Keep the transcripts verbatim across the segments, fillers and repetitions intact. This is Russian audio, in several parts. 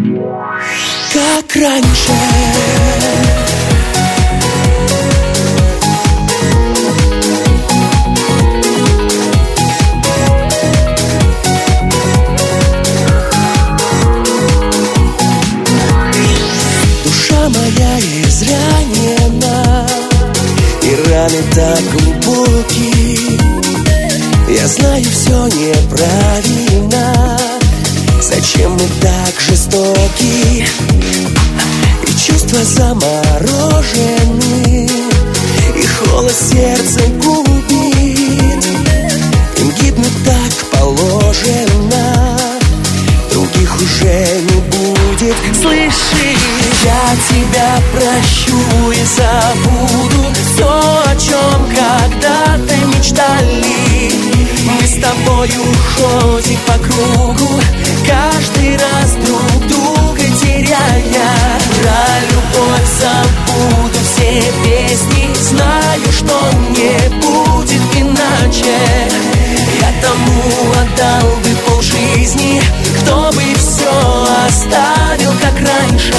как раньше. Душа моя изранена, и раны так глубокие. Я знаю, все неправильно. Зачем мы так жестоки? И чувства заморожены, и холод сердце губит. Им гибнуть так положено, других уже не будет. Слышишь, я тебя прощу и забуду все, о чем когда-то мечтали. Мы с тобою ходим по кругу, каждый раз друг друга теряя. Про любовь забуду все песни, знаю, что не будет иначе. Я тому отдал бы полжизни, кто бы все оставил, как раньше.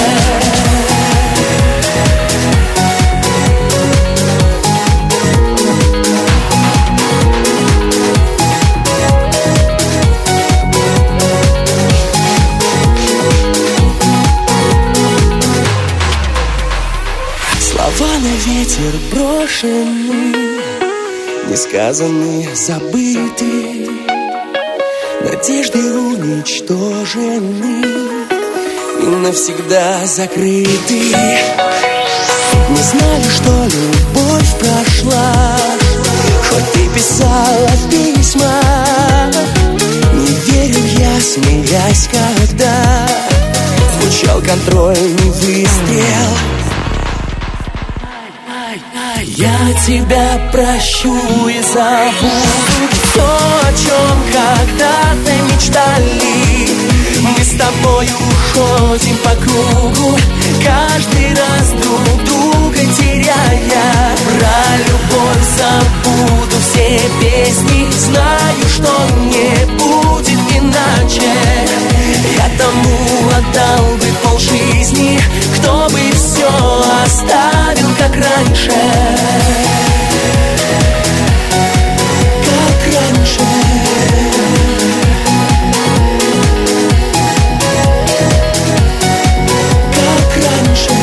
Слова на ветер брошены, несказанные, забыты, надежды уничтожены и навсегда закрыты. Не знали, что любовь прошла, хоть ты писала письма. Не верил я, смеясь, когда звучал контрольный выстрел. Я тебя прощу и забуду то, о чем когда-то мечтали. Мы с тобою ходим по кругу, каждый раз друг друга теряя. Про любовь забуду все песни, знаю, что не будет иначе. Я тому отдал бы полжизни, кто бы все оставил, как раньше. Как раньше. Как раньше.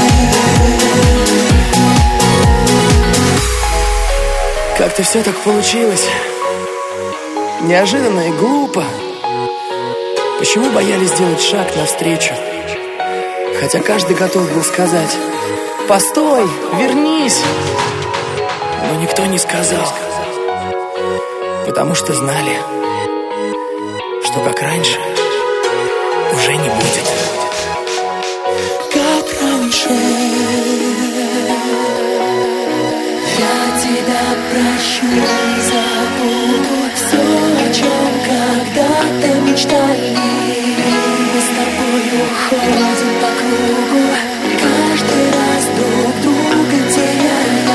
Как-то все так получилось. Неожиданно и глупо. Почему боялись сделать шаг навстречу? Хотя каждый готов был сказать: постой, вернись. Но никто не сказал, потому что знали, что как раньше уже не будет. Как раньше. Я тебя прощу и забуду все, о чем когда-то мечтали. Мы с тобою ходим по кругу, каждый раз друг друга теряя.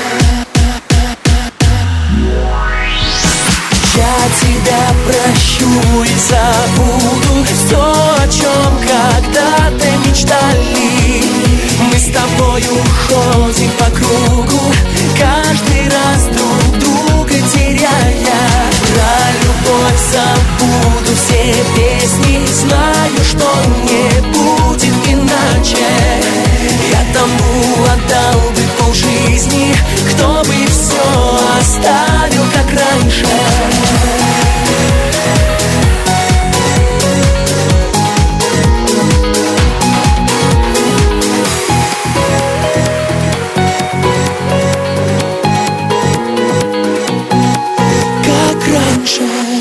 Я тебя прощу и забуду все, о чем когда-то мечтали. Мы с тобою ходим по кругу, каждый раз друг друга теряя. Про любовь забуду все песни, знаю, что не будет иначе. Я тому отдал бы полжизни, кто бы все оставил, как раньше. Как раньше.